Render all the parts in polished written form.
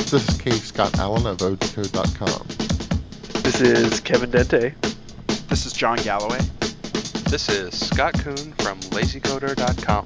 This is K. Scott Allen of ODecode.com. This is Kevin Dente. This is John Galloway. This is Scott Kuhn from LazyCoder.com.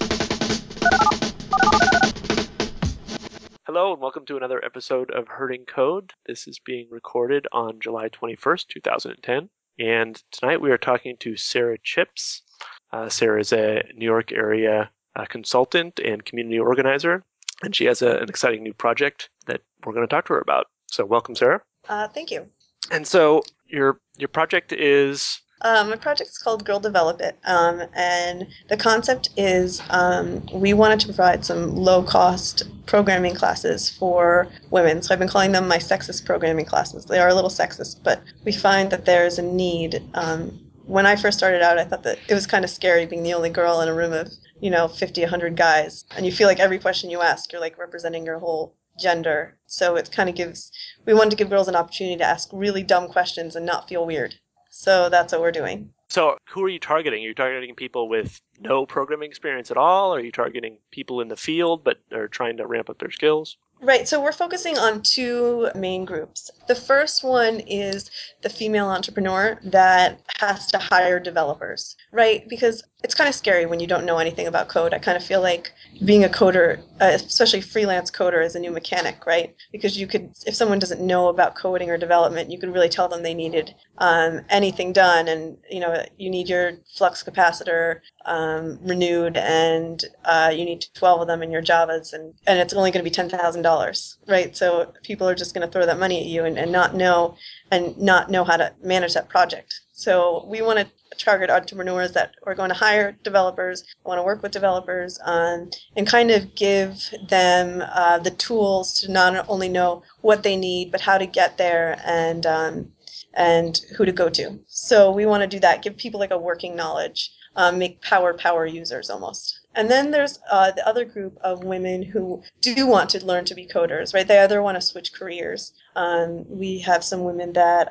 Hello and welcome to another episode of Herding Code. This is being recorded on July 21st, 2010. And tonight we are talking to Sarah Chips. Sarah is a New York area consultant and community organizer. And she has an exciting new project that we're going to talk to her about. So welcome, Sarah. Thank you. And so your project is... My project's called Girl Develop It, and the concept is we wanted to provide some low-cost programming classes for women. So I've been calling them my sexist programming classes. They are a little sexist, but we find that there is a need. When I first started out, I thought that it was kind of scary being the only girl in a room of 50, 100 guys, and you feel like every question you ask, you're like representing your whole gender. So it kind of we wanted to give girls an opportunity to ask really dumb questions and not feel weird. So that's what we're doing. So who are you targeting? Are you targeting people with no programming experience at all? Are you targeting people in the field but are trying to ramp up their skills? Right, so we're focusing on two main groups. The first one is the female entrepreneur that has to hire developers, right? Because it's kind of scary when you don't know anything about code. I kind of feel like being a coder, especially freelance coder, is a new mechanic, right? Because you could, if someone doesn't know about coding or development, you could really tell them they needed anything done, and you need your flux capacitor renewed, and you need 12 of them in your Javas, and it's only going to be $10,000, right? So people are just going to throw that money at you and not know how to manage that project. So we want to target entrepreneurs that are going to hire developers, want to work with developers, and kind of give them the tools to not only know what they need, but how to get there and who to go to. So we want to do that, give people like a working knowledge, make power users almost. And then there's the other group of women who do want to learn to be coders, right? They either want to switch careers. We have some women that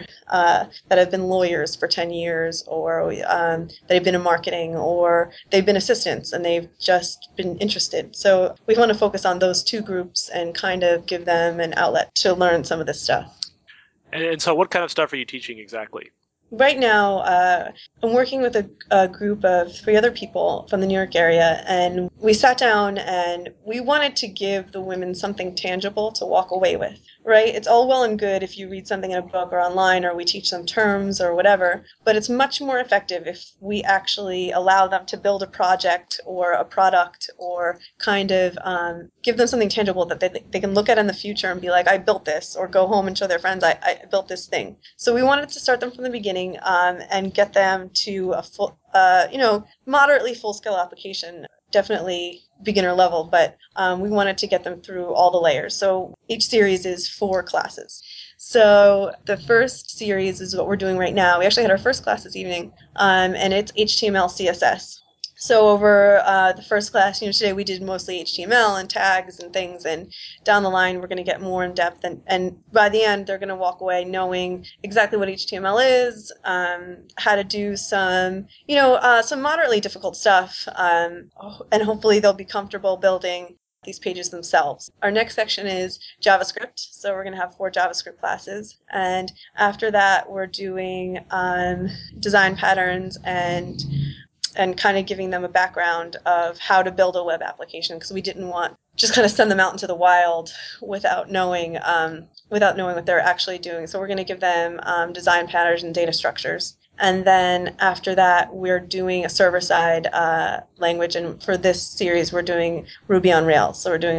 have been lawyers for 10 years, or they've been in marketing, or they've been assistants and they've just been interested. So we want to focus on those two groups and kind of give them an outlet to learn some of this stuff. And so what kind of stuff are you teaching exactly? Right now, I'm working with a group of 3 other people from the New York area, and we sat down and we wanted to give the women something tangible to walk away with, right? It's all well and good if you read something in a book or online, or we teach them terms or whatever, but it's much more effective if we actually allow them to build a project or a product, or kind of give them something tangible that they can look at in the future and be like, I built this, or go home and show their friends, I built this thing. So we wanted to start them from the beginning, and get them to a full, moderately full-scale application. Definitely beginner level, but we wanted to get them through all the layers. So each series is 4 classes. So the first series is what we're doing right now. We actually had our first class this evening, and it's HTML, CSS. So over the first class, today we did mostly HTML and tags and things, and down the line we're going to get more in depth, and by the end they're going to walk away knowing exactly what HTML is, how to do some moderately difficult stuff, and hopefully they'll be comfortable building these pages themselves. Our next section is JavaScript, so we're going to have 4 JavaScript classes, and after that we're doing design patterns and kind of giving them a background of how to build a web application, because we didn't want just kind of send them out into the wild without knowing what they're actually doing. So we're going to give them design patterns and data structures. And then after that, we're doing a server-side language, and for this series, we're doing Ruby on Rails. So we're doing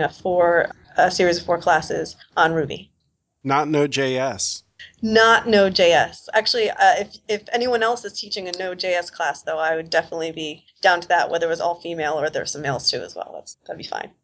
a series of 4 classes on Ruby. Not Node.js. Not Node.js. Actually, if anyone else is teaching a Node.js class, though, I would definitely be down to that, whether it was all female or there's some males too as well. That'd be fine.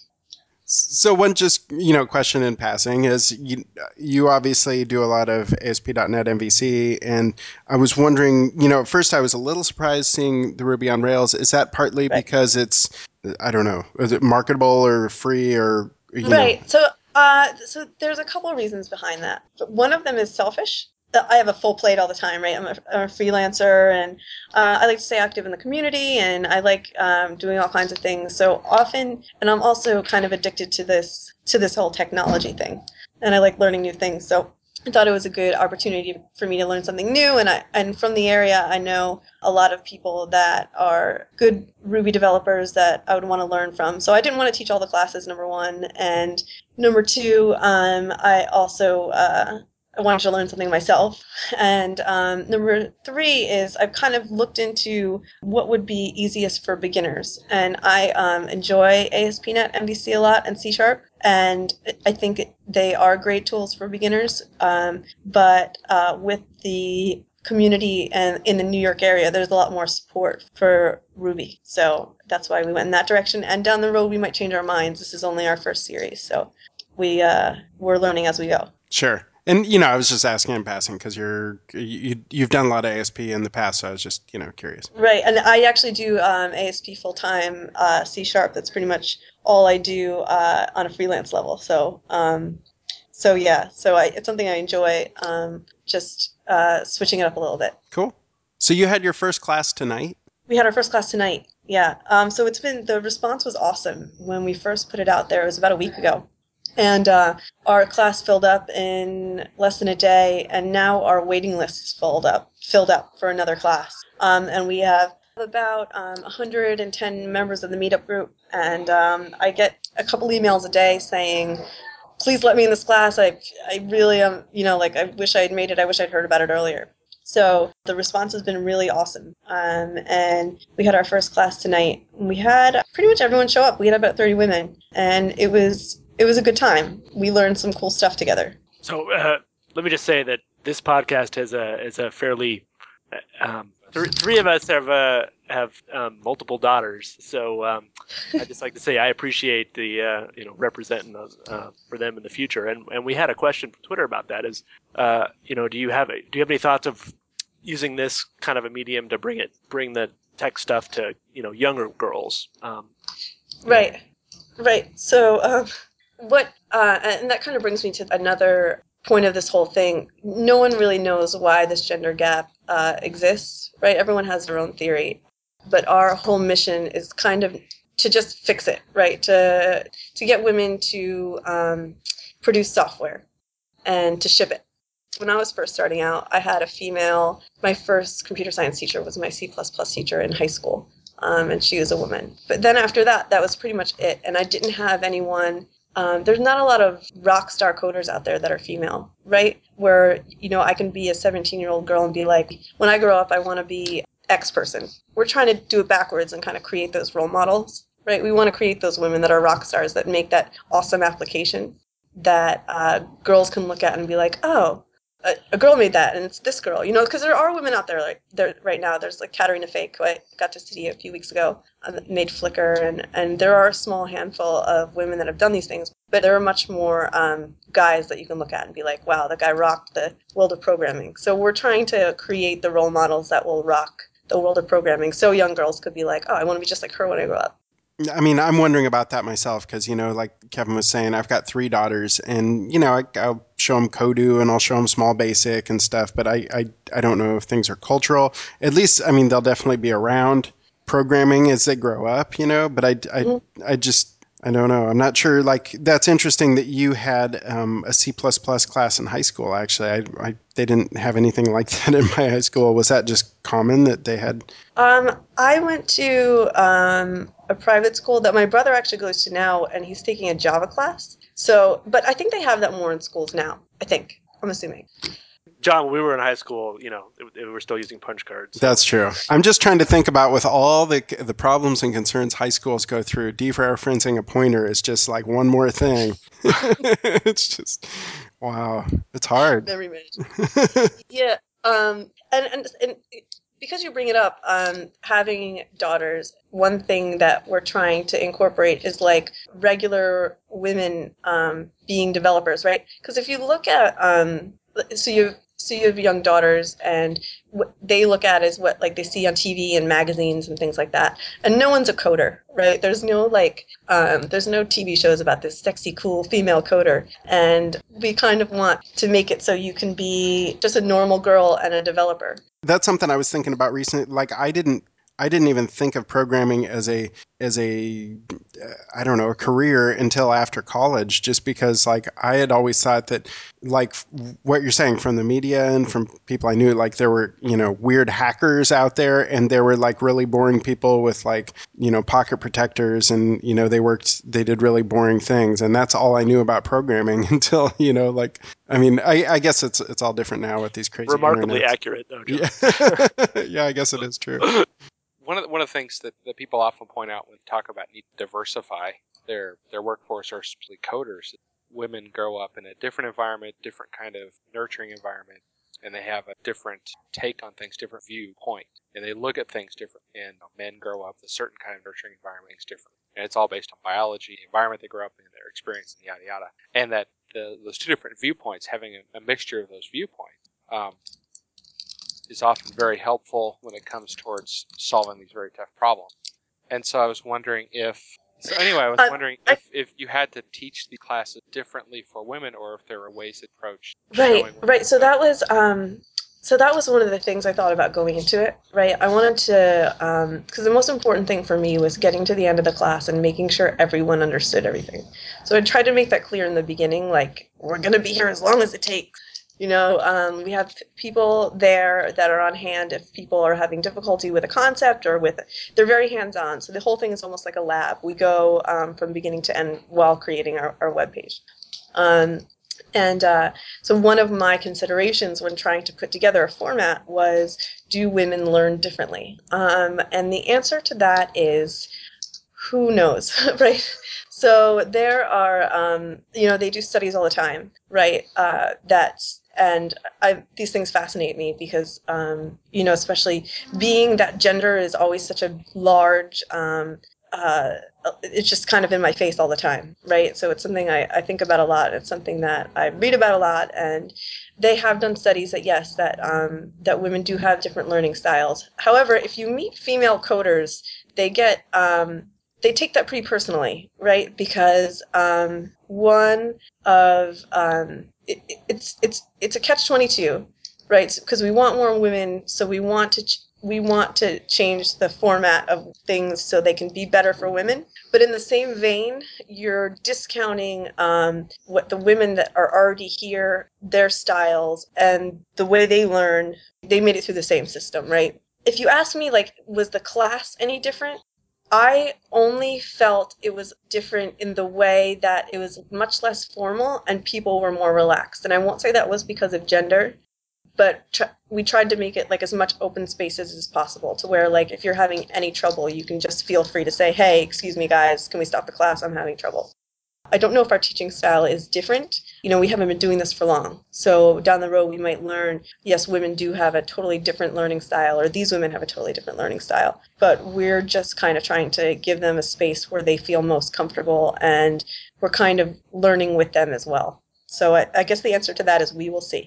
So one just, question in passing is you obviously do a lot of ASP.NET MVC, and I was wondering, at first I was a little surprised seeing the Ruby on Rails. Is that partly because it's, I don't know, is it marketable or free or, Right. So there's a couple of reasons behind that. One of them is selfish. I have a full plate all the time, right? I'm a freelancer, and I like to stay active in the community, and I like doing all kinds of things. So often, and I'm also kind of addicted to this whole technology thing, and I like learning new things. So I thought it was a good opportunity for me to learn something new, and from the area, I know a lot of people that are good Ruby developers that I would want to learn from. So I didn't want to teach all the classes, number one, and number two, I also I wanted to learn something myself. And number three is I've kind of looked into what would be easiest for beginners. And I enjoy ASP.NET MVC a lot and C#. And I think they are great tools for beginners. But with the community and in the New York area, there's a lot more support for Ruby. So that's why we went in that direction. And down the road, we might change our minds. This is only our first series. So we're learning as we go. Sure. And, I was just asking in passing because you've done a lot of ASP in the past, so I was just, curious. Right, and I actually do ASP full-time, C#. That's pretty much all I do on a freelance level. So it's something I enjoy, just switching it up a little bit. Cool. So you had your first class tonight? We had our first class tonight, yeah. So the response was awesome. When we first put it out there, it was about a week ago. And our class filled up in less than a day, and now our waiting list is filled up for another class. And we have about 110 members of the meetup group, and I get a couple emails a day saying, please let me in this class. I really am, I wish I had made it. I wish I'd heard about it earlier. So the response has been really awesome. And we had our first class tonight. We had pretty much everyone show up. We had about 30 women, and it was a good time. We learned some cool stuff together. So let me just say that this podcast is a fairly three of us have multiple daughters. So I just like to say I appreciate the representing those for them in the future. And we had a question from Twitter about that. Is do you have any thoughts of using this kind of a medium to bring the tech stuff to younger girls? Right. So. And that kind of brings me to another point of this whole thing. No one really knows why this gender gap exists, right? Everyone has their own theory, but our whole mission is kind of to just fix it, right? To get women to produce software and to ship it. When I was first starting out, I had a female. My first computer science teacher was my C++ teacher in high school, and she was a woman. But then after that was pretty much it, and I didn't have anyone. There's not a lot of rock star coders out there that are female, right? Where, I can be a 17-year-old girl and be like, when I grow up, I want to be X person. We're trying to do it backwards and kind of create those role models, right? We want to create those women that are rock stars that make that awesome application that girls can look at and be like, oh, a girl made that, and it's this girl, because there are women out there like there right now. There's like Katarina Fake, who I got to see a few weeks ago, made Flickr, and there are a small handful of women that have done these things, but there are much more guys that you can look at and be like, wow, that guy rocked the world of programming. So we're trying to create the role models that will rock the world of programming, so young girls could be like, oh, I want to be just like her when I grow up. I mean, I'm wondering about that myself because, like Kevin was saying, I've got 3 daughters and, I'll show them Kodu and I'll show them Small Basic and stuff, but I don't know if things are cultural. At least, I mean, they'll definitely be around programming as they grow up, but I don't know. I'm not sure. Like, that's interesting that you had a C++ class in high school, actually. They didn't have anything like that in my high school. Was that just common that they had? I went to a private school that my brother actually goes to now, and he's taking a Java class. So, but I think they have that more in schools now, I think. I'm assuming. John, when we were in high school, they were still using punch cards. So. That's true. I'm just trying to think about with all the problems and concerns high schools go through, dereferencing a pointer is just like one more thing. It's just, wow. It's hard. Memory management. Yeah. And because you bring it up, having daughters, one thing that we're trying to incorporate is like regular women being developers, right? Because if you look at, So you have young daughters, and what they look at is what like they see on TV and magazines and things like that. And no one's a coder, right? There's no there's no TV shows about this sexy, cool female coder. And we kind of want to make it so you can be just a normal girl and a developer. That's something I was thinking about recently. Like I didn't even think of programming as a I don't know, a career until after college, just because like I had always thought that like what you're saying from the media and from people I knew, like there were, weird hackers out there, and there were like really boring people with like, pocket protectors, and they did really boring things, and that's all I knew about programming until, I guess it's all different now with these crazy Remarkably internets. accurate, though, John. Yeah. Yeah, I guess it is true. One of the things that people often point out when they talk about need to diversify their workforce, or especially coders, women grow up in a different environment, different kind of nurturing environment, and they have a different take on things, different viewpoint, and they look at things different. And men grow up with a certain kind of nurturing environment, things different, and it's all based on biology, the environment they grow up in, their experience, and yada yada. And that those two different viewpoints, having a mixture of those viewpoints, is often very helpful when it comes towards solving these very tough problems. And so I was wondering if you had to teach the classes differently for women, or if there were ways to approach showing Right. So that was one of the things I thought about going into it, right? I wanted to, because the most important thing for me was getting to the end of the class and making sure everyone understood everything. So I tried to make that clear in the beginning, like, we're going to be here as long as it takes. We have people there that are on hand if people are having difficulty with a concept they're very hands-on. So the whole thing is almost like a lab. We go from beginning to end while creating our webpage. So one of my considerations when trying to put together a format was, do women learn differently? And the answer to that is, who knows, right? So there are, they do studies all the time, right? These things fascinate me because, especially being that gender is always such a large, it's just kind of in my face all the time, right? So it's something I think about a lot. It's something that I read about a lot, and they have done studies that yes, that women do have different learning styles. However, if you meet female coders, they take that pretty personally, right? Because it's a catch-22, right? Because we want more women, so we want to change the format of things so they can be better for women. But in the same vein, you're discounting what the women that are already here, their styles, and the way they learn. They made it through the same system, right? If you ask me, like, was the class any different? I only felt it was different in the way that it was much less formal and people were more relaxed. And I won't say that was because of gender, but we tried to make it like as much open spaces as possible, to where like if you're having any trouble, you can just feel free to say, hey, excuse me guys, can we stop the class? I'm having trouble. I don't know if our teaching style is different. We haven't been doing this for long. So down the road, we might learn, yes, women do have a totally different learning style, or these women have a totally different learning style. But we're just kind of trying to give them a space where they feel most comfortable, and we're kind of learning with them as well. So I guess the answer to that is we will see.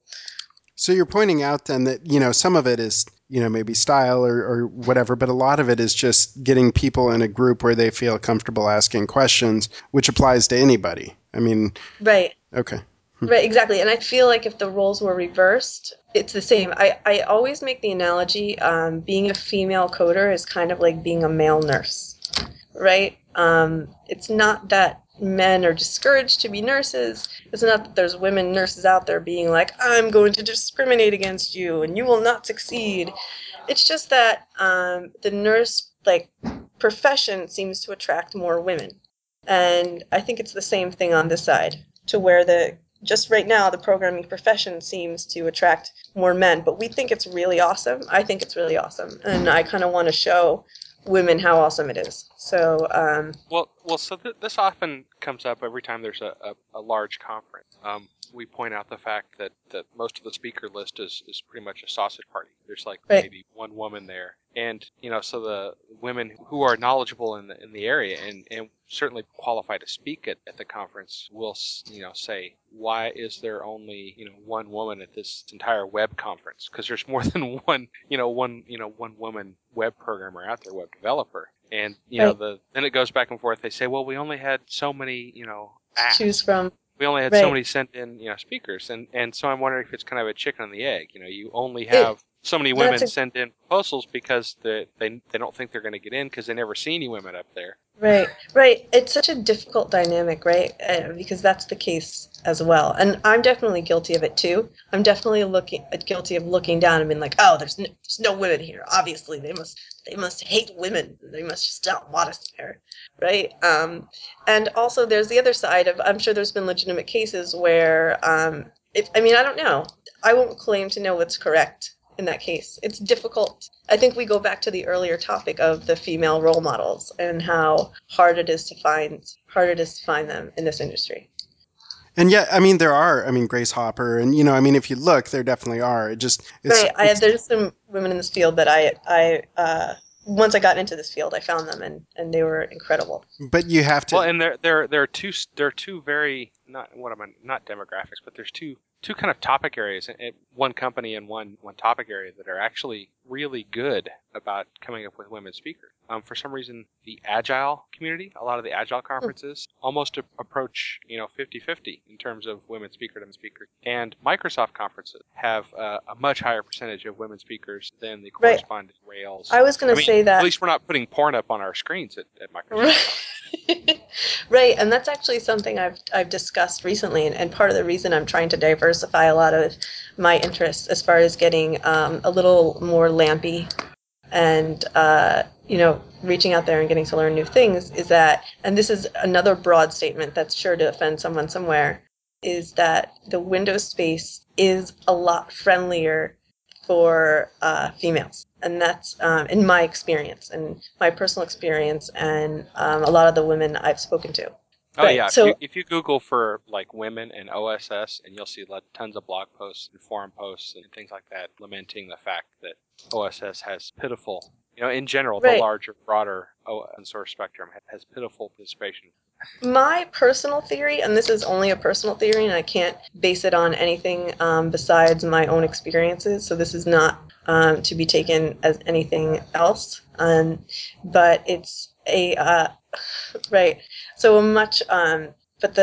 So you're pointing out then that, some of it is, maybe style or whatever, but a lot of it is just getting people in a group where they feel comfortable asking questions, which applies to anybody. I mean... Right. Okay. Right, exactly. And I feel like if the roles were reversed, it's the same. I always make the analogy, being a female coder is kind of like being a male nurse, right? It's not that men are discouraged to be nurses. It's not that there's women nurses out there being like, I'm going to discriminate against you and you will not succeed. It's just that the nurse profession seems to attract more women. And I think it's the same thing on this side, to where just right now, the programming profession seems to attract more men, but we think it's really awesome. I think it's really awesome, and I kind of want to show women how awesome it is. So, this often comes up every time there's a large conference. we point out the fact that most of the speaker list is pretty much a sausage party. There's like Right. maybe one woman there, and so the women who are knowledgeable in the area and certainly qualified to speak at the conference will say, why is there only one woman at this entire web conference? Because there's more than one woman web programmer out there, web developer. And Right. then it goes back and forth. They say, well, we only had so many asks. Choose from. We only had Right. so many sent in speakers, and so I'm wondering if it's kind of a chicken and the egg. You only have so many women send in proposals because they don't think they're going to get in because they never see any women up there. Right. It's such a difficult dynamic, right? Because that's the case as well. And I'm definitely guilty of it too. I'm definitely guilty of looking down and being like, oh, there's no women here. Obviously, they must hate women. They must just not want us there, right? And also there's the other side of, I'm sure there's been legitimate cases where, I don't know. I won't claim to know what's correct in that case. It's difficult. I think we go back to the earlier topic of the female role models and how hard it is to find them in this industry. And yet, I mean, there are. I mean, Grace Hopper, and if you look, there definitely are. It's There's some women in this field that I once I got into this field, I found them and they were incredible. But you have to. Well, and there are two very not demographics, but there's two kind of topic areas, one company and one topic area that are actually really good about coming up with women speakers. For some reason, the Agile community, a lot of the Agile conferences almost approach 50-50 in terms of women speaker to speaker. And Microsoft conferences have a much higher percentage of women speakers than the corresponding Rails. I was going to say that. At least we're not putting porn up on our screens at Microsoft. Right, and that's actually something I've discussed recently, and part of the reason I'm trying to diversify a lot of my interests as far as getting a little more lampy and reaching out there and getting to learn new things is that, and this is another broad statement that's sure to offend someone somewhere, is that the Windows space is a lot friendlier for females. And that's in my experience and my personal experience and a lot of the women I've spoken to. Oh, right. Yeah. So, if you Google for like women and OSS, and you'll see tons of blog posts and forum posts and things like that lamenting the fact that OSS has pitiful, in general, the larger, broader open source spectrum has pitiful participation. My personal theory, and this is only a personal theory, and I can't base it on anything besides my own experiences, so this is not to be taken as anything else, but it's a right. So but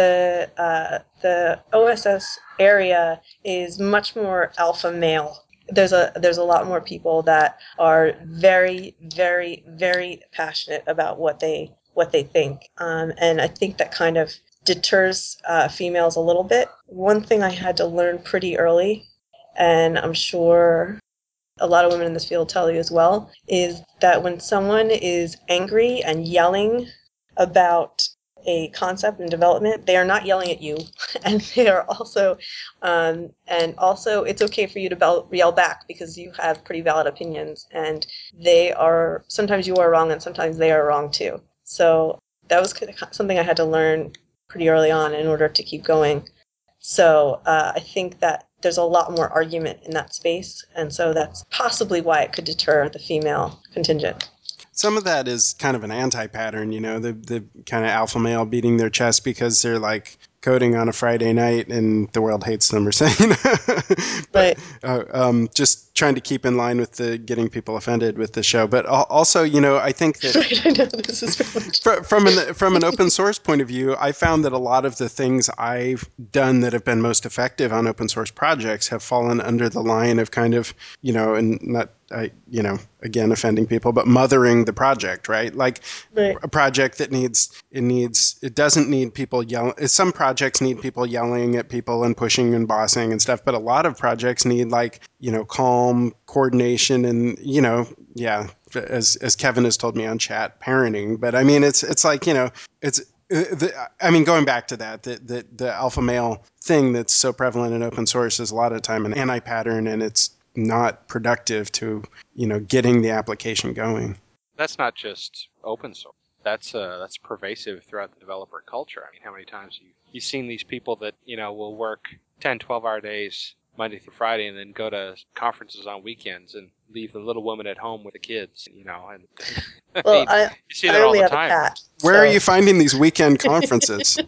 the OSS area is much more alpha male. There's a lot more people that are very, very, very passionate about what they think, and I think that kind of deters females a little bit. One thing I had to learn pretty early, and I'm sure a lot of women in this field tell you as well, is that when someone is angry and yelling about a concept and development, they are not yelling at you, and they are also, and also it's okay for you to yell back because you have pretty valid opinions, and sometimes you are wrong and sometimes they are wrong too. So that was something I had to learn pretty early on in order to keep going. So I think that there's a lot more argument in that space, and so that's possibly why it could deter the female contingent. Some of that is kind of an anti-pattern, the kind of alpha male beating their chest because they're like coding on a Friday night and the world hates them or something. But just trying to keep in line with the getting people offended with the show. But also, I think that right, I know, this is from an open source point of view, I found that a lot of the things I've done that have been most effective on open source projects have fallen under the line of kind of, and not, again, offending people, but mothering the project, right? Like a project that it doesn't need people yelling. Some projects need people yelling at people and pushing and bossing and stuff, but a lot of projects need calm coordination and, as Kevin has told me on chat, parenting. But I mean, it's like, going back to that, the alpha male thing that's so prevalent in open source is a lot of the time an anti-pattern, and it's not productive to, getting the application going. That's not just open source. that's pervasive throughout the developer culture. I mean, how many times you've seen these people that will work 10, 12-hour days Monday through Friday, and then go to conferences on weekends and leave the little woman at home with the kids, and I Well, mean, you see I that all only the have a time. cat. Where are so- you finding these weekend conferences?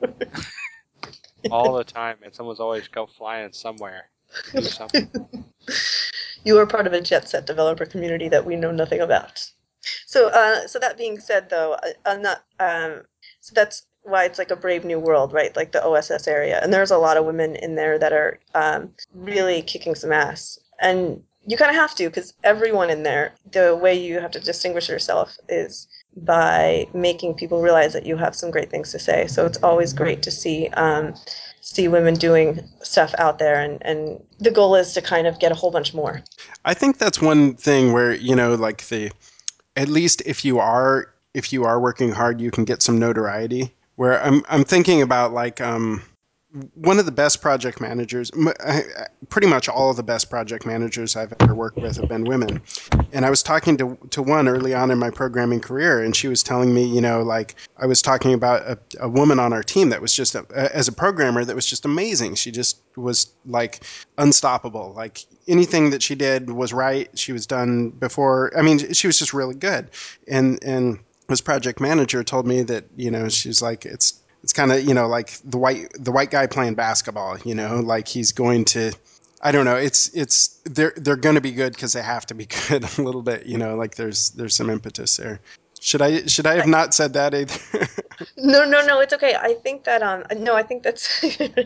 All the time, and someone's always go flying somewhere, do something. You are part of a jet set developer community that we know nothing about. So, so that being said, though, I'm not. So that's why it's like a brave new world, right? Like the OSS area, and there's a lot of women in there that are really kicking some ass, and you kind of have to, because everyone in there, the way you have to distinguish yourself is by making people realize that you have some great things to say. So it's always great to see women doing stuff out there, and the goal is to kind of get a whole bunch more. I think that's one thing where, like at least if you are working hard, you can get some notoriety. Where I'm thinking about like one of the best project managers, pretty much all of the best project managers I've ever worked with have been women. And I was talking to one early on in my programming career, and she was telling me, like I was talking about a woman on our team that was just, as a programmer, that was just amazing. She just was like unstoppable. Like anything that she did was right. She was done before. I mean, she was just really good. And this project manager told me that, she's like, it's kind of, like the white guy playing basketball, like he's going to, I don't know, they're going to be good because they have to be good a little bit, like there's some impetus there. Should I have not said that either? No, it's okay. I think that no, I think that's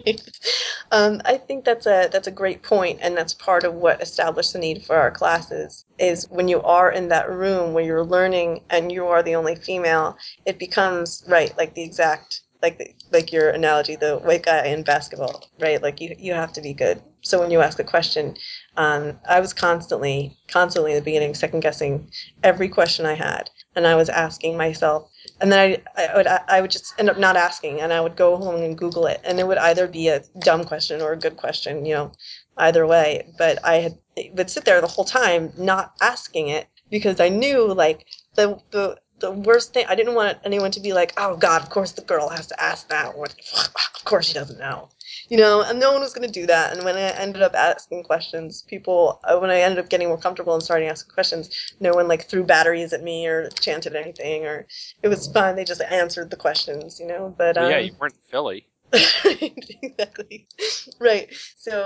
I think that's a great point, and that's part of what established the need for our classes. Is when you are in that room where you're learning and you are the only female, it becomes right, like the exact like your analogy, the white guy in basketball, right? Like you have to be good. So when you ask a question, I was constantly in the beginning second guessing every question I had, and I was asking myself, and then I would just end up not asking, and I would go home and Google it, and it would either be a dumb question or a good question, either way. But would sit there the whole time not asking it because I knew like the worst thing, I didn't want anyone to be like, oh God, of course the girl has to ask that. Or, of course she doesn't know. And no one was going to do that. And when I ended up asking questions, when I ended up getting more comfortable and starting asking questions, no one like threw batteries at me or chanted anything, or it was fun. They just answered the questions, But Well, yeah, you weren't Philly. Exactly. Right.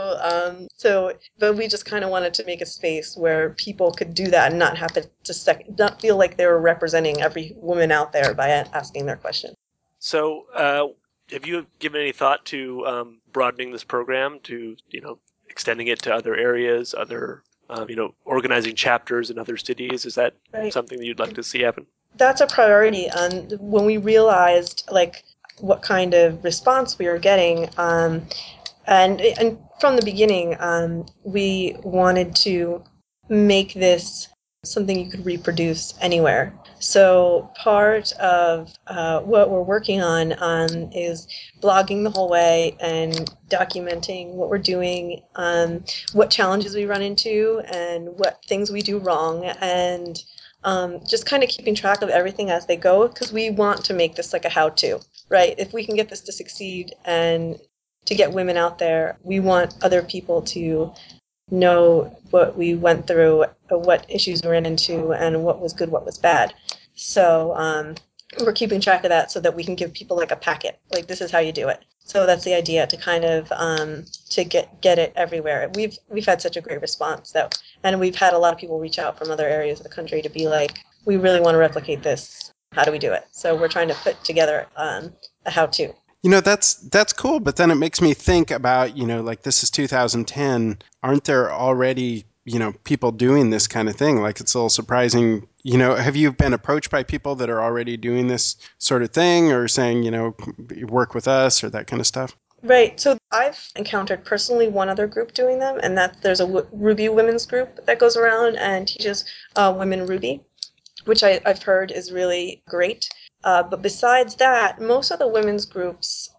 But we just kind of wanted to make a space where people could do that and not have to not feel like they were representing every woman out there by asking their question. So, have you given any thought to broadening this program to, extending it to other areas, other, organizing chapters in other cities? Is that Right. something that you'd like to see happen? That's a priority. When we realized like what kind of response we were getting, and from the beginning, we wanted to make this something you could reproduce anywhere. So part of what we're working on is blogging the whole way and documenting what we're doing, what challenges we run into, and what things we do wrong, and just kind of keeping track of everything as they go, because we want to make this like a how-to, right? If we can get this to succeed and to get women out there, we want other people to know what we went through, what issues we ran into, and what was good, what was bad. So we're keeping track of that so that we can give people like a packet, like this is how you do it. So that's the idea, to kind of to get it everywhere. We've had such a great response and we've had a lot of people reach out from other areas of the country to be like, we really want to replicate this. How do we do it? So we're trying to put together a how-to. That's cool, but then it makes me think about, like this is 2010. Aren't there already, people doing this kind of thing? Like it's a little surprising. Have you been approached by people that are already doing this sort of thing, or saying, work with us or that kind of stuff? Right. So I've encountered personally one other group doing them, and there's a Ruby women's group that goes around and teaches women Ruby, which I've heard is really great. But besides that, most of the women's groups,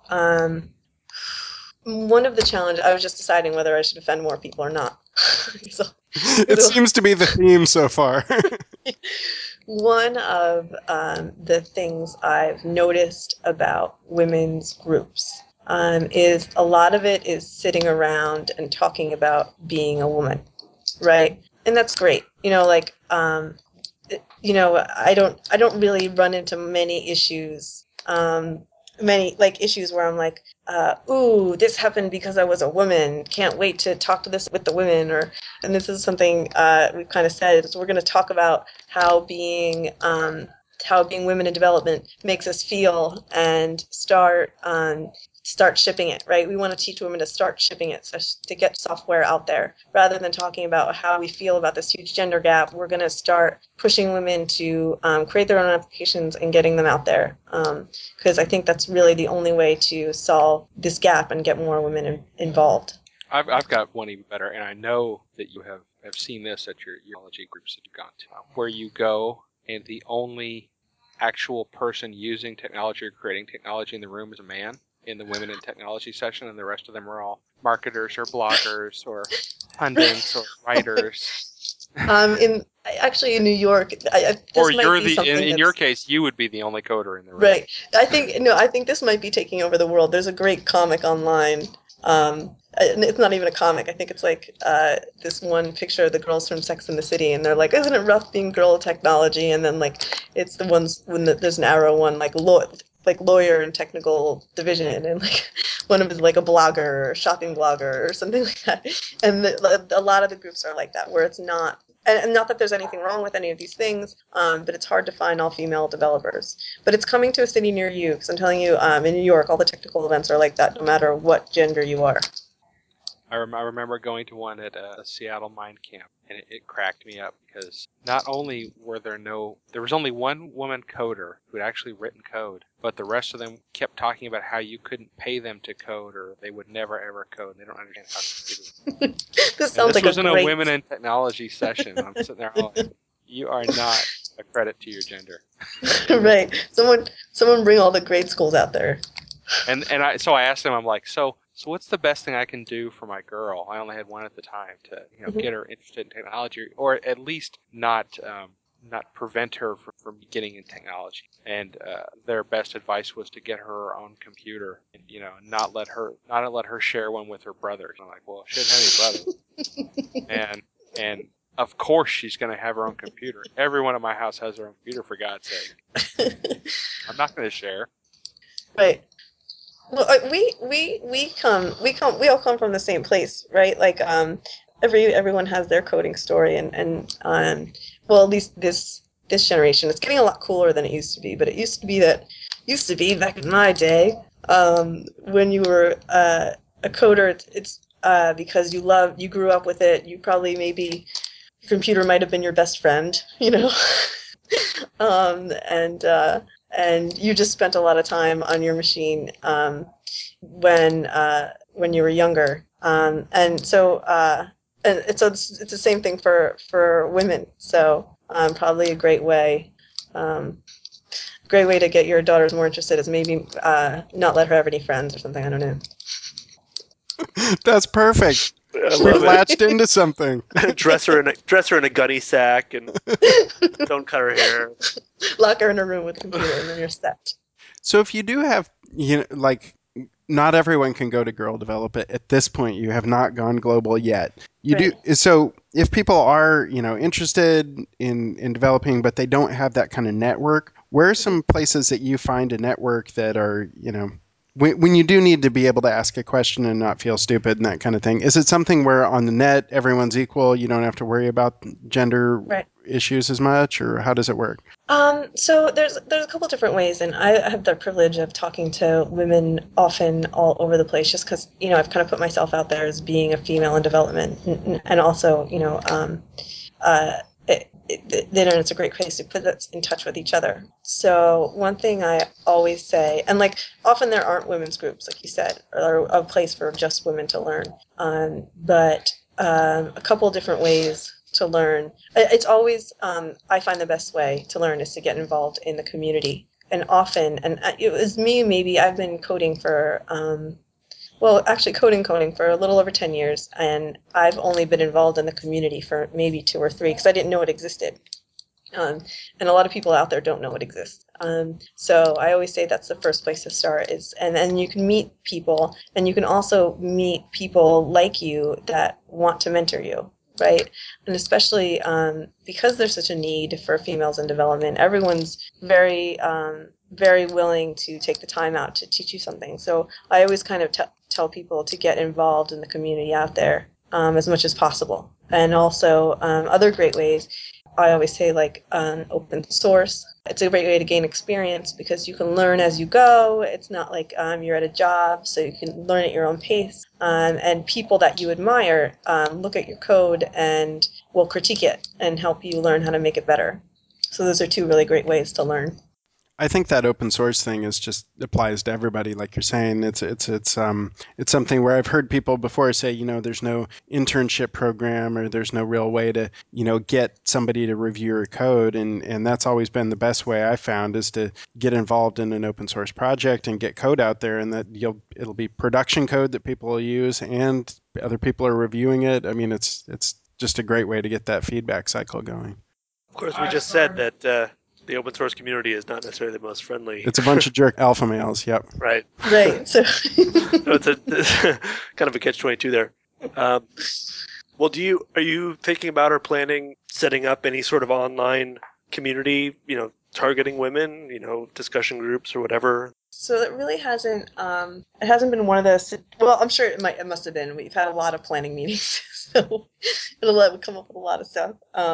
one of the challenges, I was just deciding whether I should offend more people or not. It seems to be the theme so far. one of the things I've noticed about women's groups is a lot of it is sitting around and talking about being a woman, right? And that's great. I don't really run into many issues, many like issues where I'm like, ooh, this happened because I was a woman. Can't wait to talk to this with the women. And this is something we've kind of said. Is we're going to talk about how being women in development makes us feel and start shipping it, right? We want to teach women to start shipping it, so to get software out there. Rather than talking about how we feel about this huge gender gap, we're going to start pushing women to create their own applications and getting them out there. Because I think that's really the only way to solve this gap and get more women involved. I've got one even better, and I know that you have seen this at your technology groups that you've gone to, where you go and the only actual person using technology or creating technology in the room is a man in the women in technology session, and the rest of them are all marketers or bloggers or pundits or writers. Actually in New York, or you're in your case, you would be the only coder in the room. Right. I think this might be taking over the world. There's a great comic online. It's not even a comic. I think it's like this one picture of the girls from Sex and the City, and they're like, "Isn't it rough being girl technology?" And then like it's the ones when there's an arrow one like lawyer and technical division, and like one of them is like a blogger or shopping blogger or something like that. And a lot of the groups are like that, where it's not. And not that there's anything wrong with any of these things, but it's hard to find all-female developers. But it's coming to a city near you, because I'm telling you, in New York, all the technical events are like that, no matter what gender you are. I remember going to one at a Seattle mine camp, and it cracked me up because not only there was only one woman coder who had actually written code, but the rest of them kept talking about how you couldn't pay them to code or they would never ever code. They don't understand how to do it. This sounds like wasn't a women in technology session. I'm sitting there all like, you are not a credit to your gender. Right. Someone bring all the grade schools out there. So I asked him, I'm like, so what's the best thing I can do for my girl? I only had one at the time to get her interested in technology, or at least not prevent her from getting in technology. And their best advice was to get her own computer, and not let her share one with her brothers. I'm like, well, she doesn't have any brothers, and of course she's going to have her own computer. Everyone in my house has their own computer, for God's sake. I'm not going to share. Right. Well, we all come from the same place, right? Like everyone has their coding story, and well, at least this generation, it's getting a lot cooler than it used to be. But it used to be back in my day, when you were a coder, it's because you grew up with it. You probably maybe your computer might have been your best friend, and you just spent a lot of time on your machine when you were younger, and so it's the same thing for women. So probably a great way to get your daughters more interested is maybe not let her have any friends or something. I don't know. That's perfect. We've latched into something. dress her in a gunny sack and don't cut her hair. Lock her in a room with a computer, and then you're set. So if you do have, not everyone can go to Girl Develop It. At this point, you have not gone global yet. Right. So if people are, interested in developing, but they don't have that kind of network, where are some places that you find a network that are, when you do need to be able to ask a question and not feel stupid and that kind of thing? Is it something where on the net everyone's equal, you don't have to worry about gender issues as much, or how does it work? So there's a couple different ways, and I have the privilege of talking to women often all over the place, just because I've kind of put myself out there as being a female in development, and also the internet's a great place to put us in touch with each other. So one thing I always say, and like often there aren't women's groups, like you said, or a place for just women to learn, but a couple different ways to learn. It's always, I find the best way to learn is to get involved in the community. And often, and it was me, maybe I've been coding for, coding for a little over 10 years, and I've only been involved in the community for maybe 2 or 3, because I didn't know it existed. And a lot of people out there don't know it exists. So I always say that's the first place to start and then you can meet people, and you can also meet people like you that want to mentor you, right? And especially because there's such a need for females in development, everyone's very willing to take the time out to teach you something. So I always kind of tell people to get involved in the community out there as much as possible. And also other great ways, I always say open source. It's a great way to gain experience because you can learn as you go. It's not like you're at a job, so you can learn at your own pace. And people that you admire look at your code and will critique it and help you learn how to make it better. So those are two really great ways to learn. I think that open source thing is just applies to everybody, like you're saying. It's something where I've heard people before say, there's no internship program or there's no real way to, get somebody to review your code, and that's always been the best way I found is to get involved in an open source project and get code out there, and that it'll be production code that people will use and other people are reviewing it. I mean, it's just a great way to get that feedback cycle going. Of course, we just said that the open source community is not necessarily the most friendly. It's a bunch of jerk alpha males. Yep. Right. Right. So it's kind of a catch-22 there. Well, are you thinking about or planning setting up any sort of online community, targeting women, discussion groups or whatever? So it really hasn't. It hasn't been one of those. Well, I'm sure it must have been. We've had a lot of planning meetings, so it'll come up with a lot of stuff.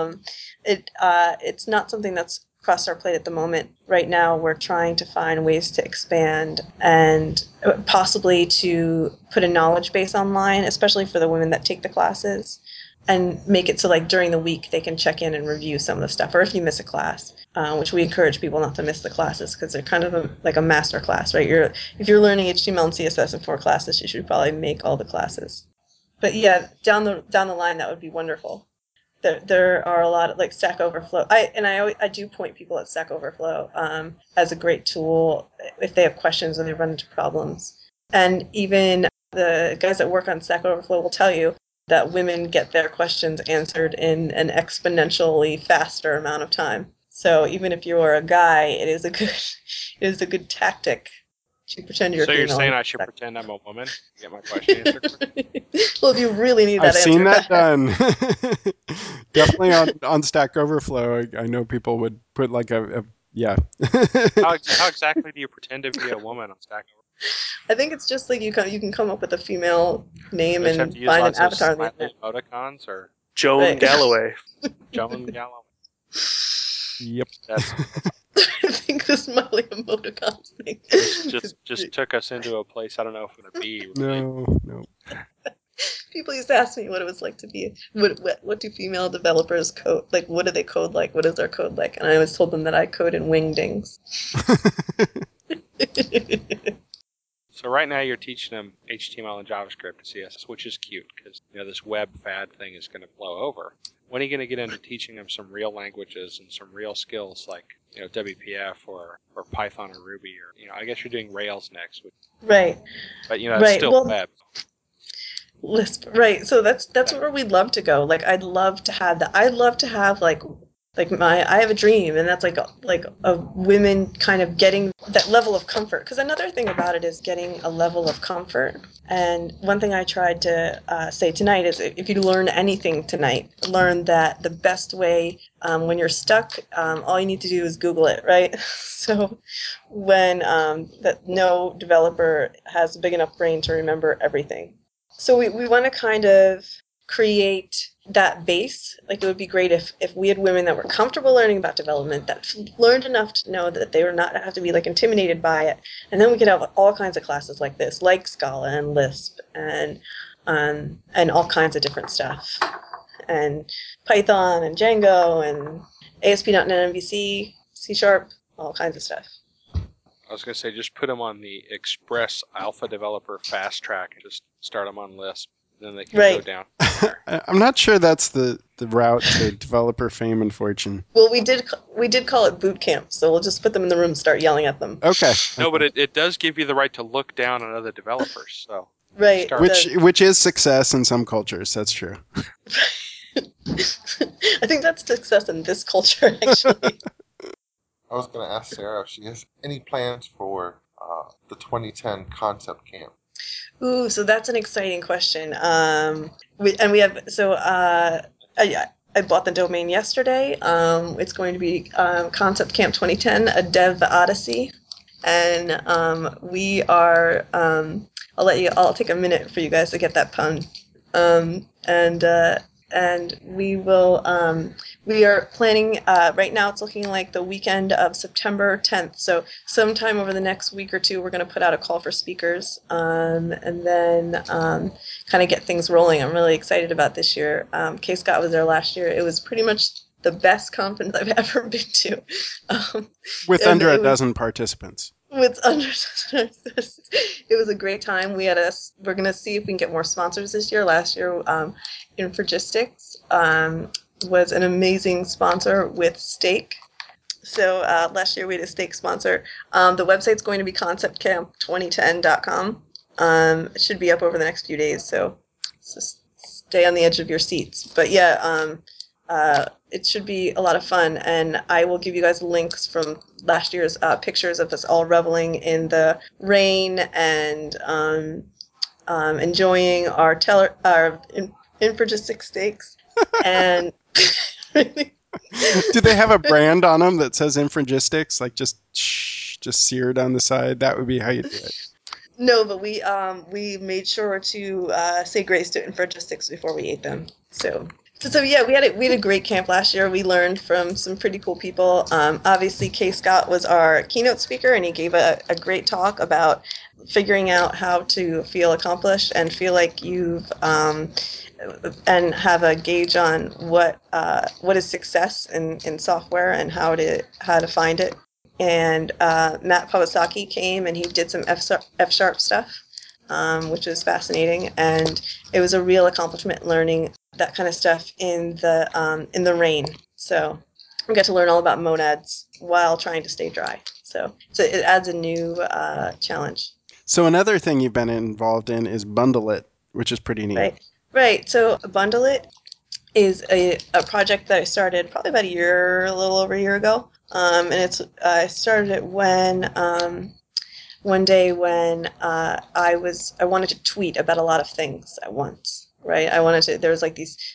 It's not something that's crossed our plate at the moment. Right now, we're trying to find ways to expand and possibly to put a knowledge base online, especially for the women that take the classes, and make it so during the week they can check in and review some of the stuff, or if you miss a class, which we encourage people not to miss the classes because they're kind of like a master class, right? If you're learning HTML and CSS in 4 classes, you should probably make all the classes. But yeah, down the line, that would be wonderful. There are a lot of Stack Overflow. I do point people at Stack Overflow as a great tool if they have questions or they run into problems. And even the guys that work on Stack Overflow will tell you that women get their questions answered in an exponentially faster amount of time. So even if you are a guy, it is a good tactic to pretend you're a female. So you're saying I should pretend I'm a woman to get my question answered? Well, if you really need that I've answer. seen that done. Definitely on Stack Overflow. I know people would put yeah. How exactly do you pretend to be a woman on Stack Overflow? I think it's just you can come up with a female name and have to use find an lots of avatar on the smiley internet. emoticons or Joan Right. Galloway. Joan Galloway. Yep. That's I think the smiley emoticons thing. just took us into a place I don't know if I'm gonna be. Really. No. People used to ask me what it was like to be. What do female developers code? What do they code like? What is their code like? And I always told them that I code in wingdings. So right now you're teaching them HTML and JavaScript and CSS, which is cute because this web fad thing is going to blow over. When are you going to get into teaching them some real languages and some real skills like WPF or Python or Ruby or I guess you're doing Rails next, Right. but it's still web. Lisp, right? So that's where we'd love to go. I'd love to have that. I'd love to have I have a dream, and that's a women kind of getting that level of comfort. Because another thing about it is getting a level of comfort. And one thing I tried to say tonight is if you learn anything tonight, learn that the best way when you're stuck, all you need to do is Google it, right? So when that no developer has a big enough brain to remember everything. So we want to kind of create that base. It would be great if we had women that were comfortable learning about development, that learned enough to know that they were not have to be intimidated by it, and then we could have all kinds of classes like this, like Scala and Lisp and all kinds of different stuff, and Python and Django and ASP.NET MVC, C#, all kinds of stuff. I was going to say, just put them on the Express Alpha Developer Fast Track and just start them on Lisp. Then they can go down there. I'm not sure that's the route to developer fame and fortune. Well, we did call it boot camp, so we'll just put them in the room and start yelling at them. Okay. No, but it does give you the right to look down on other developers. So right, which is success in some cultures. That's true. I think that's success in this culture, actually. I was going to ask Sarah if she has any plans for the 2010 concept camp. Ooh, so that's an exciting question. We have I bought the domain yesterday. It's going to be Concept Camp 2010, a Dev Odyssey, and we are. I'll take a minute for you guys to get that pun. Um, and uh, and we will. We are planning. Right now, it's looking like the weekend of September 10th. So sometime over the next week or two, we're going to put out a call for speakers, and then kind of get things rolling. I'm really excited about this year. Kay Scott was there last year. It was pretty much the best conference I've ever been to. With and under a it was dozen participants. with under it was a great time. We're gonna see if we can get more sponsors this year. Last year, Infragistics was an amazing sponsor with Steak. So last year we had a steak sponsor. The website's going to be conceptcamp2010.com. It should be up over the next few days, so just stay on the edge of your seats. But yeah, it should be a lot of fun, and I will give you guys links from last year's pictures of us all reveling in the rain and enjoying our Infragistic steaks. And Do they have a brand on them that says Infragistics? Like just seared on the side? That would be how you do it. No, but we made sure to say grace to Infragistics before we ate them. So yeah, we had a great camp last year. We learned from some pretty cool people. Obviously, Kay Scott was our keynote speaker, and he gave a great talk about figuring out how to feel accomplished and feel like you've and have a gauge on what is success in software and how to find it. And Matt Pawasaki came and he did some F-sharp stuff, which was fascinating, and it was a real accomplishment learning that kind of stuff in the rain. So we got to learn all about monads while trying to stay dry. So it adds a new challenge. So another thing you've been involved in is Bundle It, which is pretty neat. Right. So Bundle It is a project that I started probably about a little over a year ago. And I started it when one day when I wanted to tweet about a lot of things at once, right? There was like this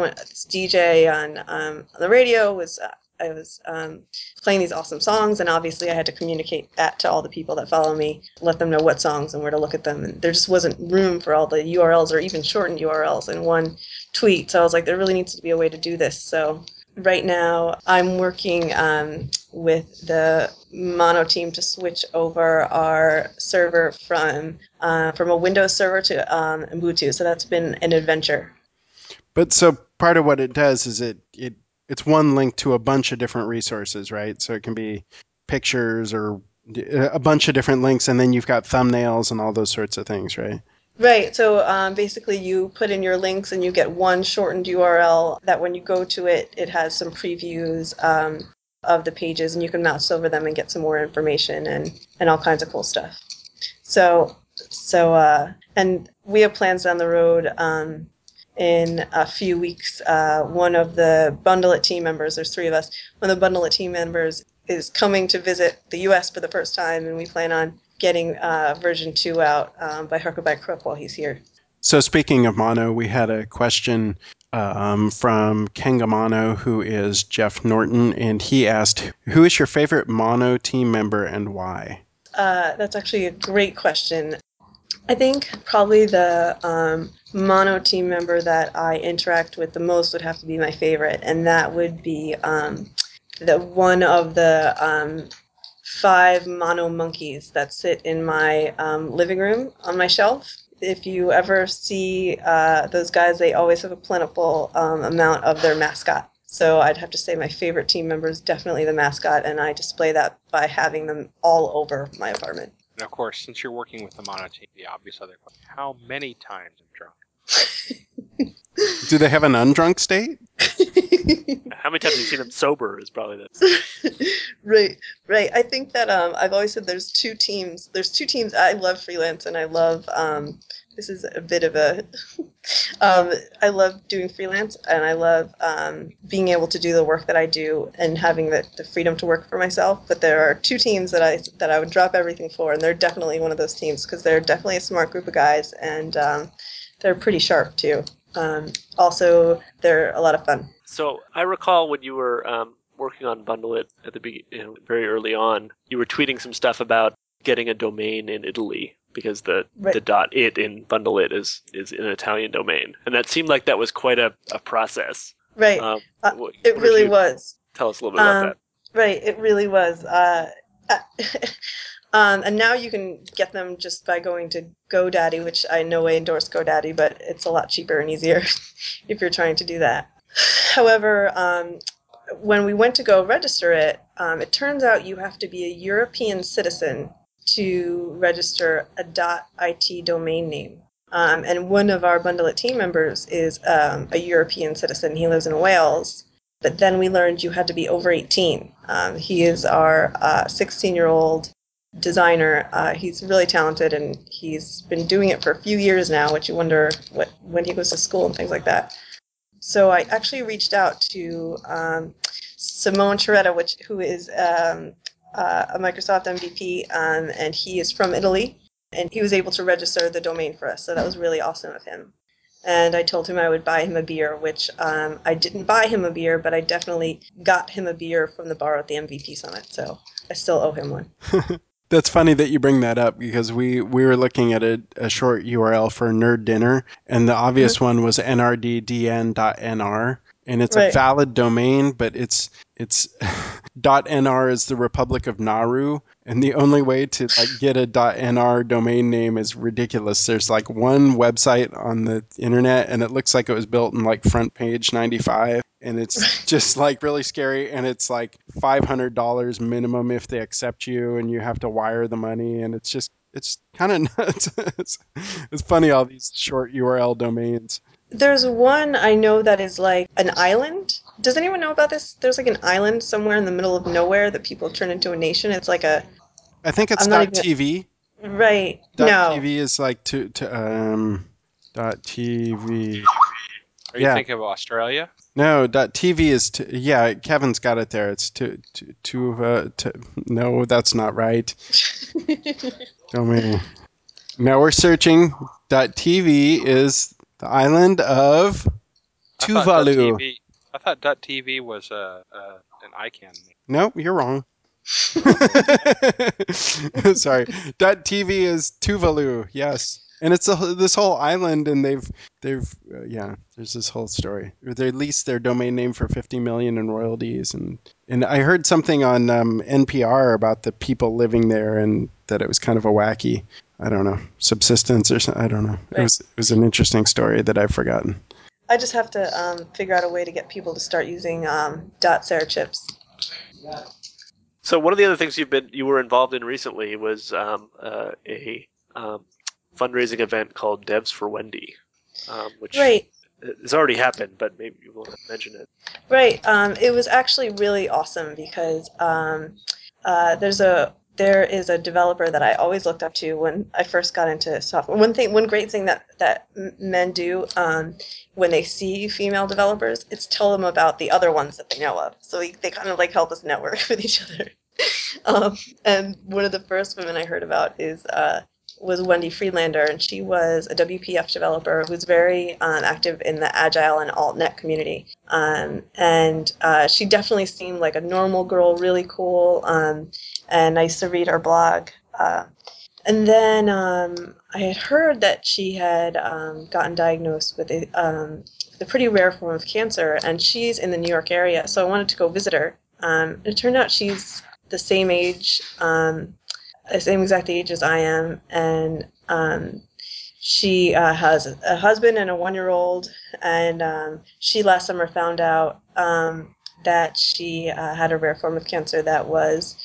DJ on the radio I was playing these awesome songs, and obviously I had to communicate that to all the people that follow me, let them know what songs and where to look at them, and there just wasn't room for all the URLs or even shortened URLs in one tweet, so I was like, there really needs to be a way to do this. So right now I'm working with the Mono team to switch over our server from a Windows server to Ubuntu, so that's been an adventure. But so part of what it does is it's one link to a bunch of different resources, right? So it can be pictures or a bunch of different links, and then you've got thumbnails and all those sorts of things, right? Right. So basically, you put in your links and you get one shortened URL that when you go to it, it has some previews of the pages, and you can mouse over them and get some more information and all kinds of cool stuff. And we have plans down the road. In a few weeks, one of the Bundle It team members, there's three of us, one of the Bundle It team members is coming to visit the U.S. for the first time, and we plan on getting version 2 out by hook or by crook while he's here. So speaking of Mono, we had a question from Kengamano, who is Jeff Norton, and he asked, who is your favorite Mono team member and why? That's actually a great question. I think probably the Mono team member that I interact with the most would have to be my favorite, and that would be the one of the 5 mono monkeys that sit in my living room on my shelf. If you ever see those guys, they always have a plentiful amount of their mascot. So I'd have to say my favorite team member is definitely the mascot, and I display that by having them all over my apartment. And of course, since you're working with the Mono team, the obvious other question, how many times I'm drunk? Do they have an undrunk state? How many times have you seen them sober is probably the... Right. I think that I've always said there's two teams. There's two teams. I love freelance, and I love this is a bit of a I love doing freelance, and I love being able to do the work that I do and having the freedom to work for myself. But there are two teams that I would drop everything for, and they're definitely one of those teams because they're definitely a smart group of guys, and they're pretty sharp too. Also, they're a lot of fun. So I recall when you were working on Bundle It at very early on, you were tweeting some stuff about getting a domain in Italy because the .it in Bundle It is an Italian domain, and that seemed like that was quite a process. Right. It really was. Tell us a little bit about that. Right, it really was. And now you can get them just by going to GoDaddy, which I no way endorse GoDaddy, but it's a lot cheaper and easier if you're trying to do that. However, when we went to go register it, it turns out you have to be a European citizen to register a .it domain name. And one of our Bundle It team members is a European citizen. He lives in Wales. But then we learned you had to be over 18. He is our 16-year-old designer. He's really talented, and he's been doing it for a few years now, which you wonder when he goes to school and things like that. So I actually reached out to Simone Chiretta, who is a Microsoft MVP, and he is from Italy, and he was able to register the domain for us, so that was really awesome of him. And I told him I would buy him a beer, which I didn't buy him a beer, but I definitely got him a beer from the bar at the MVP Summit, so I still owe him one. That's funny that you bring that up because we were looking at a short URL for Nerd Dinner, and the obvious one was nrddn.nr, and it's a valid domain, but it's .nr is the Republic of Nauru, and the only way to get a .nr domain name is ridiculous. There's one website on the internet, and it looks like it was built in front page 95, and it's just really scary, and it's $500 minimum if they accept you, and you have to wire the money, and it's kind of nuts. It's funny, all these short URL domains. There's one I know that is an island. Does anyone know about this? There's an island somewhere in the middle of nowhere that people turn into a nation. It's I think it's .tv. Right. .tv is .tv. Are you thinking of Australia? No, .tv is Kevin's got it there. It's no, that's not right. Domain. Now we're searching. .tv is the island of Tuvalu. I thought .tv was an ICANN. No, you're wrong. Sorry. .tv is Tuvalu. Yes. And it's this whole island, and they've there's this whole story. They leased their domain name for $50 million in royalties, and I heard something on NPR about the people living there, and that it was kind of a wacky, I don't know, subsistence or something. I don't know. Right. It was an interesting story that I've forgotten. I just have to figure out a way to get people to start using Sarah chips. So one of the other things you were involved in recently was a fundraising event called Devs for Wendy, which has already happened, but maybe you will mention it. Right. It was actually really awesome because there is a developer that I always looked up to when I first got into software. One great thing that men do when they see female developers, it's tell them about the other ones that they know of. So they kind of help us network with each other. And one of the first women I heard about was Wendy Friedlander, and she was a WPF developer who's very active in the Agile and AltNet community. And she definitely seemed like a normal girl, really cool, and I used to read her blog. And then I had heard that she had gotten diagnosed with a pretty rare form of cancer, and she's in the New York area, so I wanted to go visit her. It turned out she's the same age, the same exact age as I am, and she has a husband and a 1-year-old, and she last summer found out that she had a rare form of cancer that was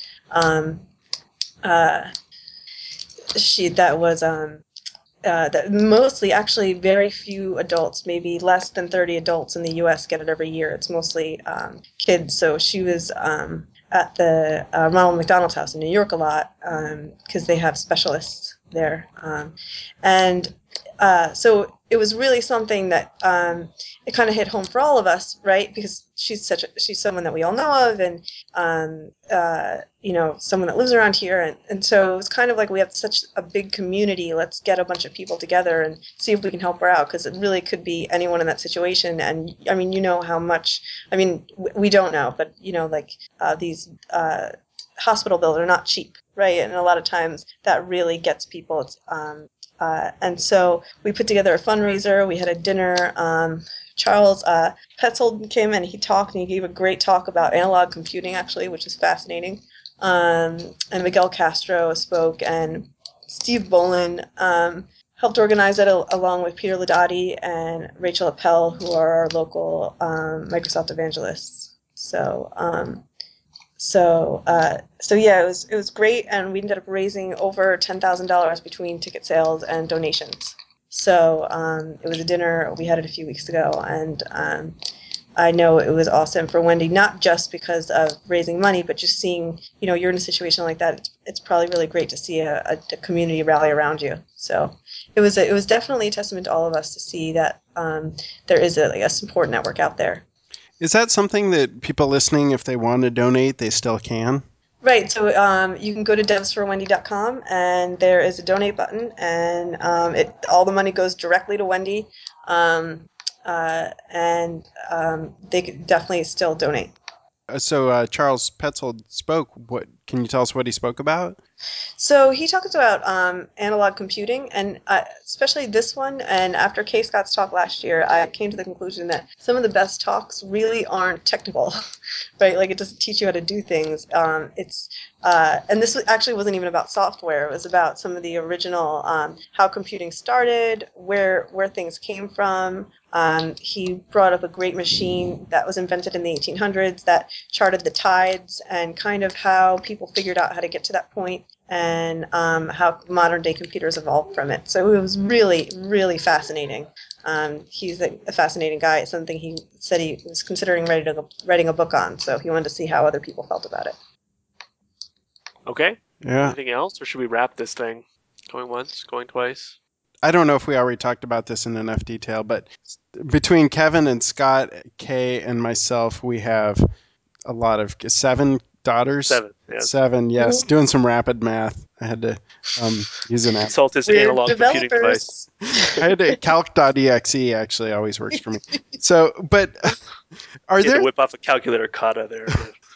that mostly, actually, very few adults, maybe less than 30 adults in the U.S. get it every year. It's mostly kids. So she was at the Ronald McDonald's House in New York a lot because they have specialists there. So it was really something that it kind of hit home for all of us, right? Because she's someone that we all know of, and someone that lives around here, and so it was kind of like we have such a big community. Let's get a bunch of people together and see if we can help her out, because it really could be anyone in that situation. And I mean, you know how much. I mean, we don't know, but these hospital bills are not cheap, right? And a lot of times that really gets people. And so we put together a fundraiser. We had a dinner. Charles Petzold came and he talked, and he gave a great talk about analog computing, actually, which is fascinating. And Miguel Castro spoke, and Steve Bolin helped organize it along with Peter Ladati and Rachel Appel, who are our local Microsoft evangelists. So yeah, it was great, and we ended up raising over $10,000 between ticket sales and donations. So it was a dinner. We had it a few weeks ago, and I know it was awesome for Wendy, not just because of raising money, but just seeing, you're in a situation like that. It's probably really great to see a community rally around you. So it was definitely a testament to all of us to see that there is a support network out there. Is that something that people listening, if they want to donate, they still can? Right. So you can go to devsforwendy.com, and there is a donate button, and all the money goes directly to Wendy, and they could definitely still donate. So Charles Petzold spoke. What can you tell us what he spoke about? So he talks about analog computing, and especially this one. And after Kay Scott's talk last year, I came to the conclusion that some of the best talks really aren't technical, right? Like, it doesn't teach you how to do things. And this actually wasn't even about software. It was about some of the original how computing started, where things came from. He brought up a great machine that was invented in the 1800s that charted the tides, and kind of how people figured out how to get to that point, and how modern day computers evolved from it. So it was really, really fascinating. He's a fascinating guy. It's something he said he was considering writing a book on, so he wanted to see how other people felt about it. Okay. Yeah. Anything else, or should we wrap this thing? Going once, going twice? I don't know if we already talked about this in enough detail, but between Kevin and Scott, Kay, and myself, we have a lot of 7 daughters. 7, yes. 7, yes. Doing some rapid math. I had to use an app. Consult his We're analog computing device. developers. I had to calc.exe actually always works for me. So, but are You had there to whip off a calculator kata there.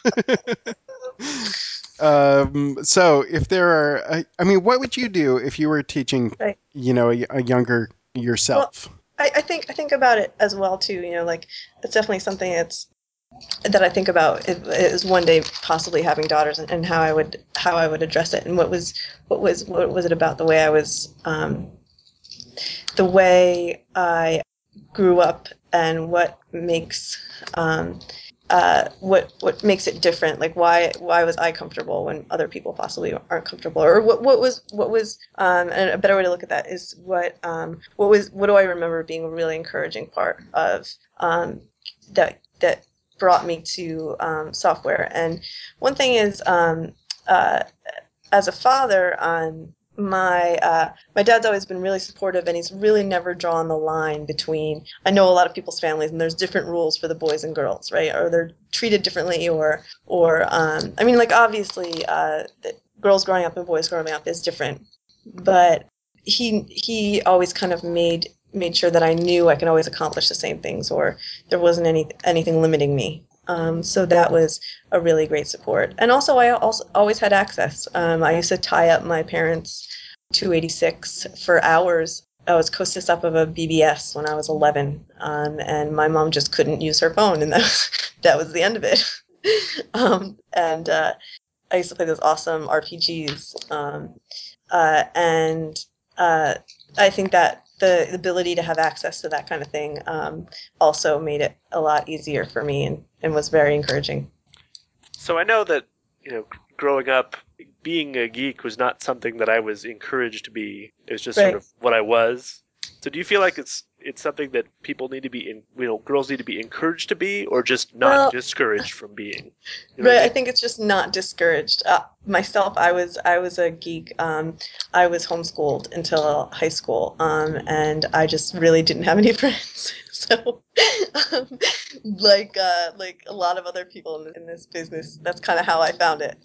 So if there are, I mean, what would you do if you were teaching, Right. a younger yourself? Well, I think about it as well too. Like, it's definitely something that I think about is one day possibly having daughters, and how I would address it, and what was it about the way I was, the way I grew up, and what makes what makes it different? Like, why was I comfortable when other people possibly aren't comfortable? Or what was and a better way to look at that is what do I remember being a really encouraging part of that brought me to software. And one thing is, as a father, my dad's always been really supportive, and he's really never drawn the line between. I know a lot of people's families, and there's different rules for the boys and girls, right? Or they're treated differently, or I mean, like, obviously, girls growing up and boys growing up is different, but he always kind of made sure that I knew I can always accomplish the same things, or there wasn't anything limiting me. So that was a really great support. And also, I also always had access. I used to tie up my parents' 286 for hours. I was co-sys up of a BBS when I was 11, and my mom just couldn't use her phone, and that was the end of it. And I used to play those awesome RPGs, and I think that the ability to have access to that kind of thing also made it a lot easier for me, and was very encouraging. So I know that, growing up, being a geek was not something that I was encouraged to be. It was just Right. sort of what I was. So do you feel like it's it's something that people need to be girls need to be encouraged to be, or just not Well- discouraged from being. You know Right, what I I mean? think it's just not discouraged. Myself, I was a geek. I was homeschooled until high school, and I just really didn't have any friends. So, like a lot of other people in this business, that's kind of how I found it.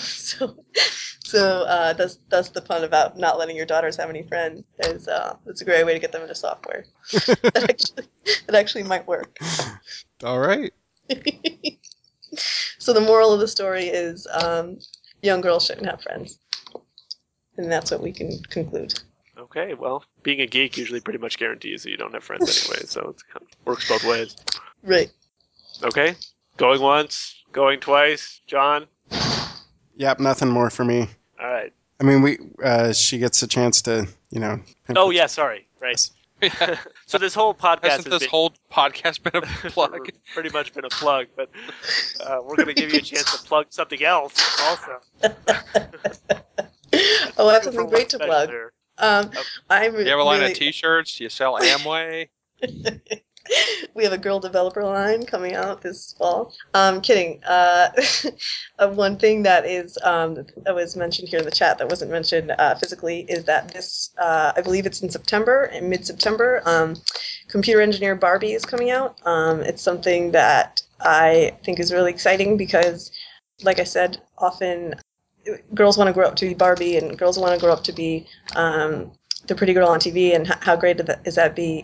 So that's the fun about not letting your daughters have any friends. Is it's a great way to get them into software. That actually might work. All right. So the moral of the story is young girls shouldn't have friends. And that's what we can conclude. Okay, well, being a geek usually pretty much guarantees that you don't have friends anyway, so it kind of works both ways. Right. Okay, going once, going twice. John? Yep, nothing more for me. All right. I mean, she gets a chance to, pimp Oh, it. yeah, sorry. Right. So this whole podcast Hasn't has this whole podcast been a plug? pretty much been a plug, but we're going to give you a chance to plug something else also. Oh, I have Two for something one great to special plug. here. I'm Do you have a line really, of T-shirts? Do you sell Amway? we have a girl developer line coming out this fall. Kidding. One thing that that was mentioned here in the chat that wasn't mentioned physically is that this, I believe it's in September, in mid-September, Computer Engineer Barbie is coming out. It's something that I think is really exciting because, like I said, often girls want to grow up to be Barbie and girls want to grow up to be the pretty girl on TV, and how great is that be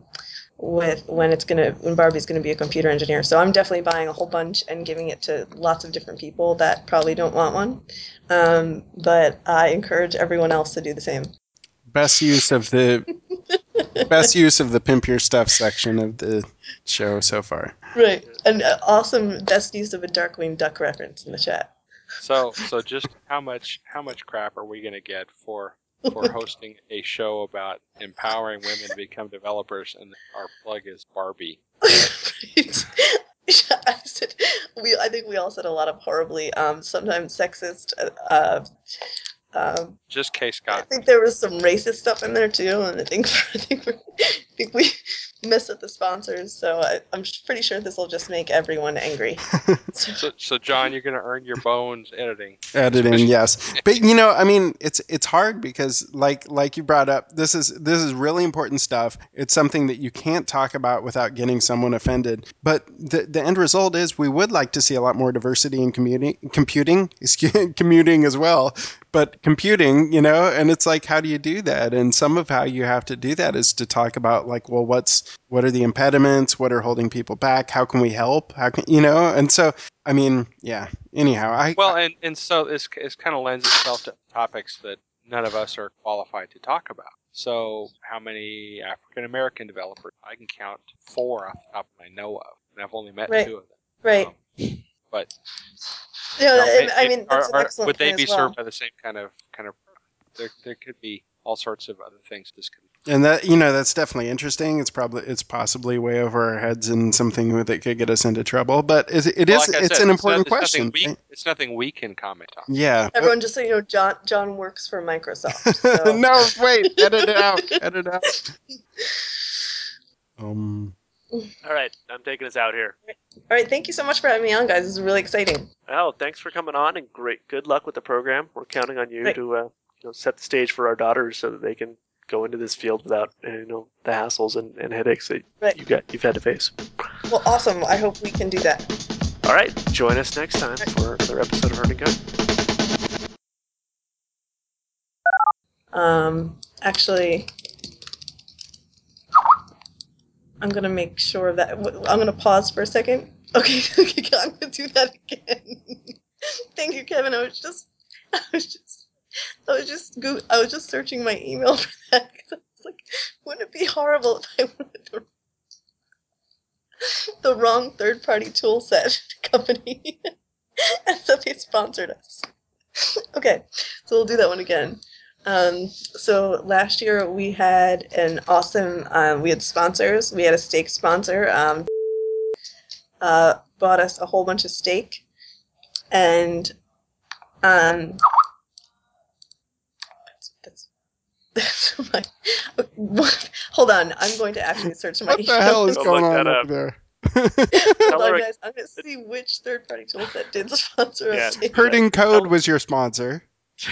when Barbie's gonna be a computer engineer. So I'm definitely buying a whole bunch and giving it to lots of different people that probably don't want one. But I encourage everyone else to do the same. Best use of the pimp your stuff section of the show so far. Right. And awesome best use of a Darkwing Duck reference in the chat. So just how much crap are we gonna get for hosting a show about empowering women to become developers, and our plug is Barbie? Right. I think we all said a lot of horribly, sometimes sexist. Just K. I Scott. think there was some racist stuff in there too, and I think we messed up the sponsors. So I'm pretty sure this will just make everyone angry. So John, you're gonna earn your bones editing. Editing, yes, but I mean, it's hard because like you brought up, this is really important stuff. It's something that you can't talk about without getting someone offended. But the end result is we would like to see a lot more diversity in computing as well. But computing, and it's like, how do you do that? And some of how you have to do that is to talk about like, well, what are the impediments? What are holding people back? How can we help? How can and so. I mean, yeah. Anyhow, and so this kind of lends itself to topics that none of us are qualified to talk about. So, how many African American developers? I can count 4 off the top I know of, and I've only met Right. 2 of them. Right. But I mean, that's an excellent would they point be as well. served by the same kind of? There could be all sorts of other things this could. and that that's definitely interesting. It's possibly way over our heads and something that could get us into trouble. But it's an important question. It's nothing we can comment on. Yeah. Everyone, just so you know, John works for Microsoft. So. No, wait. Edit it out. Edit it out. All right, I'm taking us out here. All right, thank you so much for having me on, guys. This is really exciting. Well, thanks for coming on, and good luck with the program. We're counting on you Right. to set the stage for our daughters so that they can go into this field without the hassles and headaches that Right. you've had to face. Well, awesome. I hope we can do that. All right, join us next time for another episode of Herding Code. Actually, I'm gonna make sure that I'm gonna pause for a second. Okay, I'm gonna do that again. Thank you, Kevin. I was just searching my email for that because I was like, wouldn't it be horrible if I wanted the wrong third-party tool set company and so they sponsored us? Okay, so we'll do that one again. So last year we had an awesome, we had sponsors. We had a steak sponsor, bought us a whole bunch of steak, and that's my, Hold on, I'm going to actually search my What the hell is Go going look on that over up. there? Hold on, her- guys. I'm going to see which third-party toolset did sponsor Yeah. update. Herding Code was your sponsor.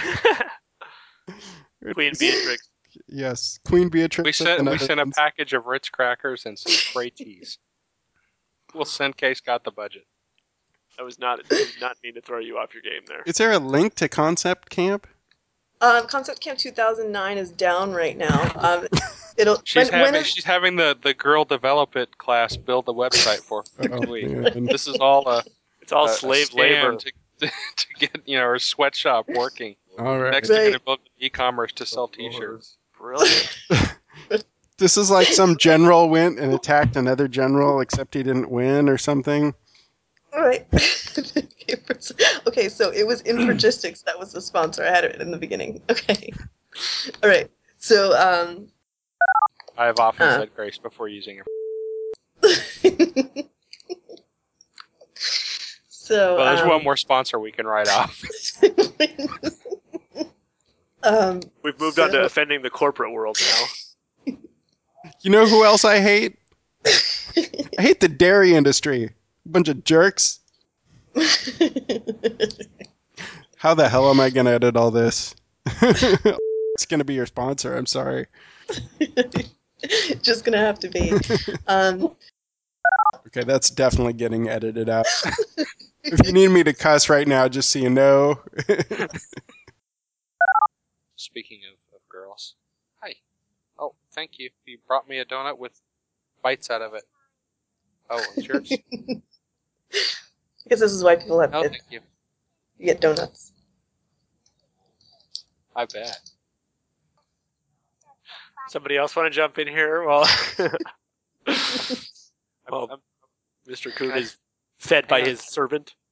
Queen Beatrix. Yes, Queen Beatrix. We of the sent a Netherlands. package of Ritz crackers and some spray teas. We'll send case got the budget. I did not mean to throw you off your game there. Is there a link to Concept Camp? Concept Camp 2009 is down right now. She's having the girl develop it class build the website for Oh, next week. man. This is all It's all a slave scam labor. to get her sweatshop working. All right. Next, they're Right. going to build e-commerce to sell T-shirts. Brilliant. This is like some general went and attacked another general, except he didn't win or something. All right. Okay, so it was Infragistics that was the sponsor. I had it in the beginning. Okay. All right. So, I have often said grace before using it. so Well, there's one more sponsor we can write off. We've moved on to offending the corporate world now. You know who else I hate? I hate the dairy industry. Bunch of jerks. How the hell am I going to edit all this? It's going to be your sponsor. I'm sorry. Just gonna have to be. Okay, that's definitely getting edited out. If you need me to cuss right now, just so you know. Speaking of girls. Hi. Oh, thank you. You brought me a donut with bites out of it. Oh, it's yours? Because this is why people have No, kids. thank you. You get donuts. I bet. Somebody else want to jump in here? Well, Mr. Coon is fed by his servant.